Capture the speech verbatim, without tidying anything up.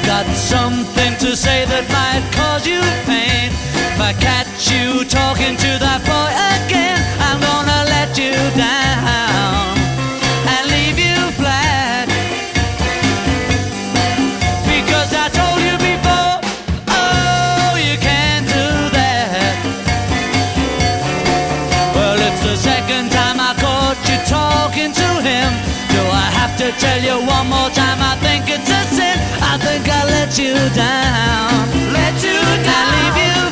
got something to say that might cause you pain. If I catch you talking to that boy again, I'm gonna let you down and leave you flat. Because I told you before, oh, you can't do that. Well, it's the second time I caught you talking to him. Do I have to tell you one more time? I think it's a sin. I think I let you down, let you down, and leave you